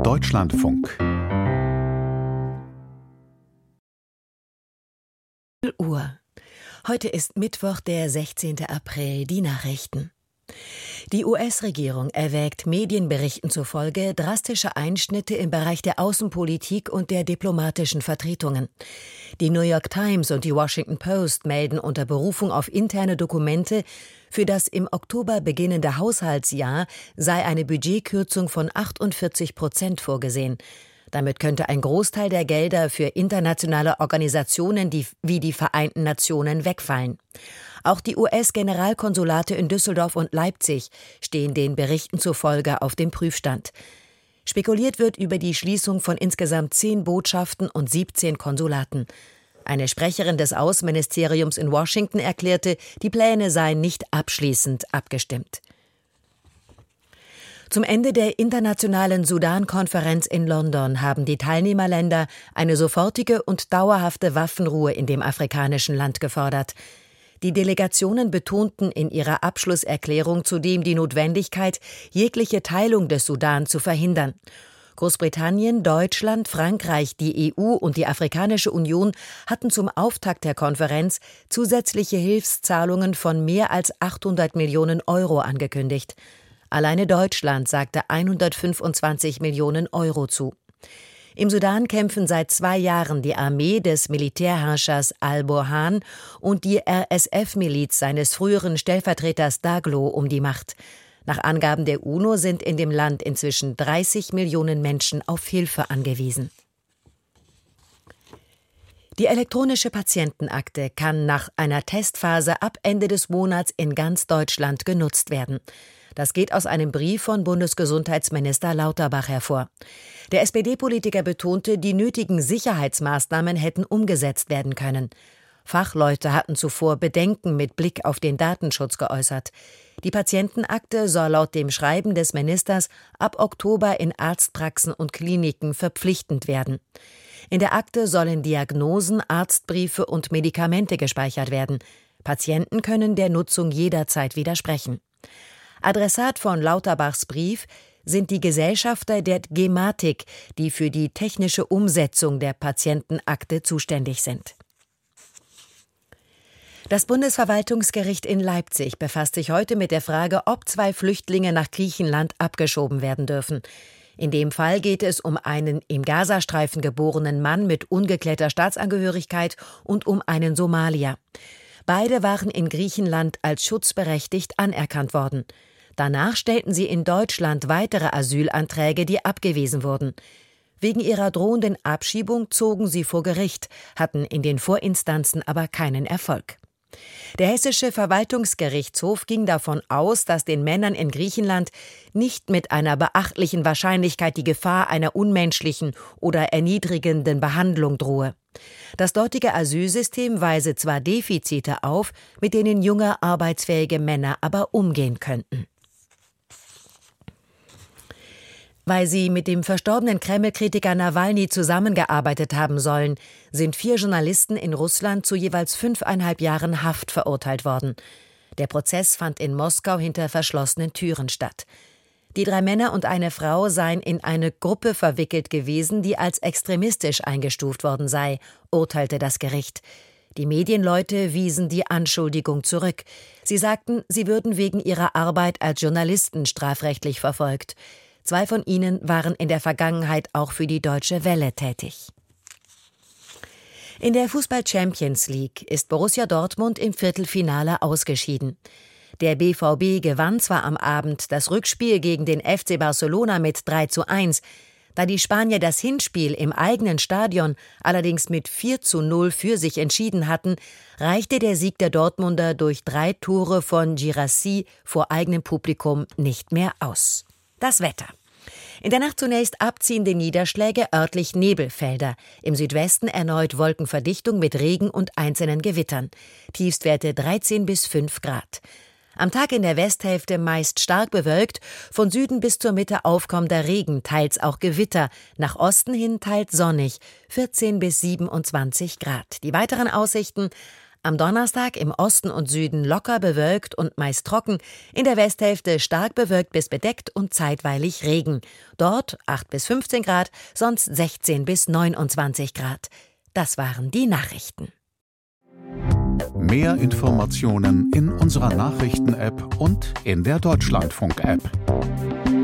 Deutschlandfunk. Uhr. Heute ist Mittwoch, der 16. April, die Nachrichten. Die US-Regierung erwägt Medienberichten zufolge drastische Einschnitte im Bereich der Außenpolitik und der diplomatischen Vertretungen. Die New York Times und die Washington Post melden unter Berufung auf interne Dokumente, für das im Oktober beginnende Haushaltsjahr sei eine Budgetkürzung von 48% vorgesehen. Damit könnte ein Großteil der Gelder für internationale Organisationen wie die Vereinten Nationen wegfallen. Auch die US-Generalkonsulate in Düsseldorf und Leipzig stehen den Berichten zufolge auf dem Prüfstand. Spekuliert wird über die Schließung von insgesamt 10 Botschaften und 17 Konsulaten. Eine Sprecherin des Außenministeriums in Washington erklärte, die Pläne seien nicht abschließend abgestimmt. Zum Ende der internationalen Sudan-Konferenz in London haben die Teilnehmerländer eine sofortige und dauerhafte Waffenruhe in dem afrikanischen Land gefordert. Die Delegationen betonten in ihrer Abschlusserklärung zudem die Notwendigkeit, jegliche Teilung des Sudan zu verhindern. Großbritannien, Deutschland, Frankreich, die EU und die Afrikanische Union hatten zum Auftakt der Konferenz zusätzliche Hilfszahlungen von mehr als 800 Millionen Euro angekündigt. Alleine Deutschland sagte 125 Millionen Euro zu. Im Sudan kämpfen seit 2 Jahren die Armee des Militärherrschers al-Burhan und die RSF-Miliz seines früheren Stellvertreters Daglo um die Macht. Nach Angaben der UNO sind in dem Land inzwischen 30 Millionen Menschen auf Hilfe angewiesen. Die elektronische Patientenakte kann nach einer Testphase ab Ende des Monats in ganz Deutschland genutzt werden. Das geht aus einem Brief von Bundesgesundheitsminister Lauterbach hervor. Der SPD-Politiker betonte, die nötigen Sicherheitsmaßnahmen hätten umgesetzt werden können. Fachleute hatten zuvor Bedenken mit Blick auf den Datenschutz geäußert. Die Patientenakte soll laut dem Schreiben des Ministers ab Oktober in Arztpraxen und Kliniken verpflichtend werden. In der Akte sollen Diagnosen, Arztbriefe und Medikamente gespeichert werden. Patienten können der Nutzung jederzeit widersprechen. Adressat von Lauterbachs Brief sind die Gesellschafter der Gematik, die für die technische Umsetzung der Patientenakte zuständig sind. Das Bundesverwaltungsgericht in Leipzig befasst sich heute mit der Frage, ob 2 Flüchtlinge nach Griechenland abgeschoben werden dürfen. In dem Fall geht es um einen im Gazastreifen geborenen Mann mit ungeklärter Staatsangehörigkeit und um einen Somalier. Beide waren in Griechenland als schutzberechtigt anerkannt worden. Danach stellten sie in Deutschland weitere Asylanträge, die abgewiesen wurden. Wegen ihrer drohenden Abschiebung zogen sie vor Gericht, hatten in den Vorinstanzen aber keinen Erfolg. Der Hessische Verwaltungsgerichtshof ging davon aus, dass den Männern in Griechenland nicht mit einer beachtlichen Wahrscheinlichkeit die Gefahr einer unmenschlichen oder erniedrigenden Behandlung drohe. Das dortige Asylsystem weise zwar Defizite auf, mit denen junge, arbeitsfähige Männer aber umgehen könnten. Weil sie mit dem verstorbenen Kreml-Kritiker Nawalny zusammengearbeitet haben sollen, sind 4 Journalisten in Russland zu jeweils 5,5 Jahren Haft verurteilt worden. Der Prozess fand in Moskau hinter verschlossenen Türen statt. Die 3 Männer und eine Frau seien in eine Gruppe verwickelt gewesen, die als extremistisch eingestuft worden sei, urteilte das Gericht. Die Medienleute wiesen die Anschuldigung zurück. Sie sagten, sie würden wegen ihrer Arbeit als Journalisten strafrechtlich verfolgt. 2 von ihnen waren in der Vergangenheit auch für die Deutsche Welle tätig. In der Fußball-Champions League ist Borussia Dortmund im Viertelfinale ausgeschieden. Der BVB gewann zwar am Abend das Rückspiel gegen den FC Barcelona mit 3:1, da die Spanier das Hinspiel im eigenen Stadion allerdings mit 4:0 für sich entschieden hatten, reichte der Sieg der Dortmunder durch 3 Tore von Guirassy vor eigenem Publikum nicht mehr aus. Das Wetter. In der Nacht zunächst abziehende Niederschläge, örtlich Nebelfelder. Im Südwesten erneut Wolkenverdichtung mit Regen und einzelnen Gewittern. Tiefstwerte 13 bis 5 Grad. Am Tag in der Westhälfte meist stark bewölkt, von Süden bis zur Mitte aufkommender Regen, teils auch Gewitter, nach Osten hin teils sonnig, 14 bis 27 Grad. Die weiteren Aussichten: Am Donnerstag im Osten und Süden locker bewölkt und meist trocken, in der Westhälfte stark bewölkt bis bedeckt und zeitweilig Regen. Dort 8 bis 15 Grad, sonst 16 bis 29 Grad. Das waren die Nachrichten. Mehr Informationen in unserer Nachrichten-App und in der Deutschlandfunk-App.